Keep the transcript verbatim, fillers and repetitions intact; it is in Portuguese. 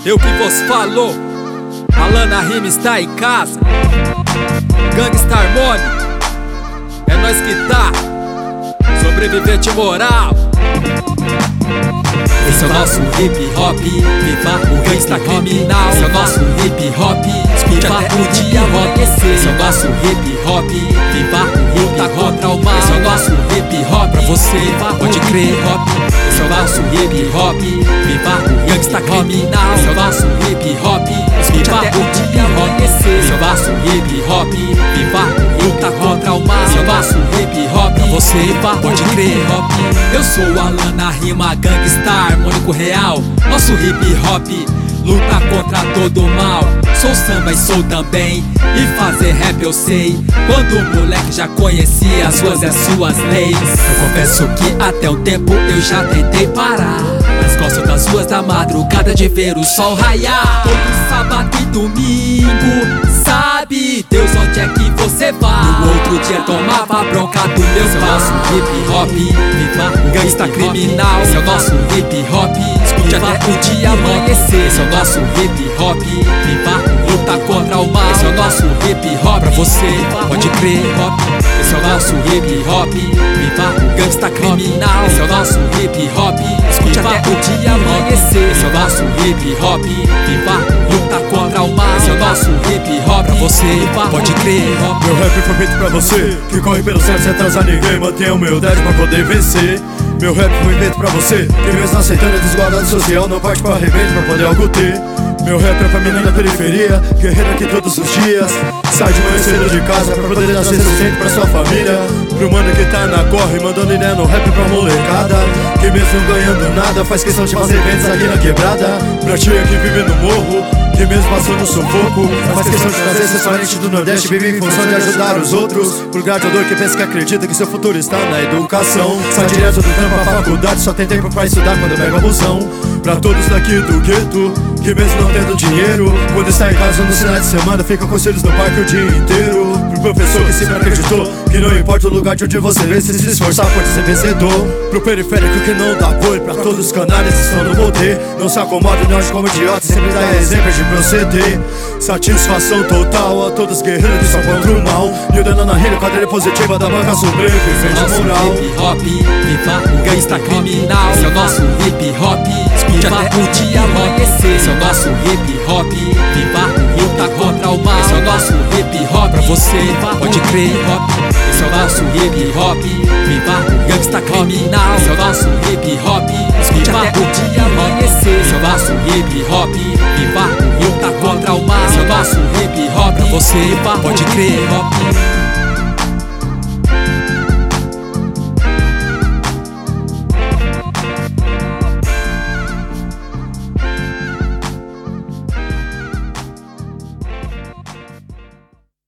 Eu que vos falou, Alana Rima está em casa. Gangsta Harmony, é nós que tá. Sobrevivente moral. Esse é o nosso hip hop, viva o gangsta criminal. Esse é o nosso hip hop, escute até o dia amanhecer. Esse é o nosso hip hop, viva o luta contra o mal. Esse é o nosso hip hop, pra você, pode crer. Esse é o nosso hip hop, viva o gangsta criminal. Esse é o nosso hip hop, escute até o dia amanhecer. Esse é o nosso hip hop, viva o luta contra o mal. Esse é o nosso hip hop, pra você, pode crer. Eu sou Alana Rima, gangsta harmônico real. Nosso hip hop luta contra todo o mal. Sou samba e sou também, e fazer rap eu sei. Quando o moleque já conhecia as ruas e as suas leis. Eu confesso que até um tempo eu já tentei parar, mas gosto das ruas da madrugada, de ver o sol raiar. Todo sábado e domingo, sabe Deus onde é que você vai. No outro dia tomava bronca do meu pai. Esse é o nosso hip hop, viva o gangsta criminal. Esse é o nosso hip hop, escute até o dia amanhecer. Esse é o nosso hip hop, viva luta contra o mal. Esse é o nosso hip hop, pra você, pode crer. Esse é o nosso hip hop, viva o gangsta criminal. Esse é o nosso hip hop, escute até o dia amanhecer. Esse é o nosso hip hop, viva luta contra o mal. Esse é o nosso hip hop, pra você, pode crer. Meu rap foi feito pra você, que corre pelo céu sem atrasar ninguém. Mantenha humildade pra poder vencer. Meu rap foi feito pra você, que mesmo aceitando a desigualdade social, não parte pra arrebento pra poder algo ter. Meu rap é pra menina da periferia, guerreira aqui todos os dias. Sai de manhã cedo de casa pra poder dar sustento pra sua família. Pro mano que tá na corre, mandando ideia no rap pra molecada, que mesmo ganhando nada, faz questão de fazer eventos aqui na quebrada. Pra tia que vive no morro, que mesmo passou no sufoco, faz questão de trazer seus parentes do Nordeste, vive em função de ajudar os outros. Pro gladiador que pensa que acredita que seu futuro está na educação, sai direto do trampo à faculdade, só tem tempo pra estudar quando pega a busão. Pra todos daqui do gueto, que mesmo não tendo dinheiro, quando está em casa no final de semana, fica com os filhos no parque o dia inteiro. Pro professor que sempre acreditou que não importa o lugar de onde você vem, se se esforçar pode ser vencedor. Pro periférico que não dá apoio, pra todos os canalhas que estão no poder, não se acomoda, não age como idiota, sempre dá exemplos de proceder. Satisfação total a todos os guerreiros que são contra o mal, e o dano na rede, quadrilha positiva da banca sobrevivente moral. Hip hop, viva o gangsta criminal. Esse é o nosso hip hop, escute até o dia amanhecer. Esse é o nosso hip hop, viva luta contra o mal. Esse é o nosso hip hop, pra você, pode crer. Esse é o nosso hip hop, viva o gangsta criminal. Esse é o nosso hip hop, escute até o dia amanhecer. Esse é o nosso hip hop, viva luta contra o mal. Esse é o nosso hip hop, pra você, pode crer.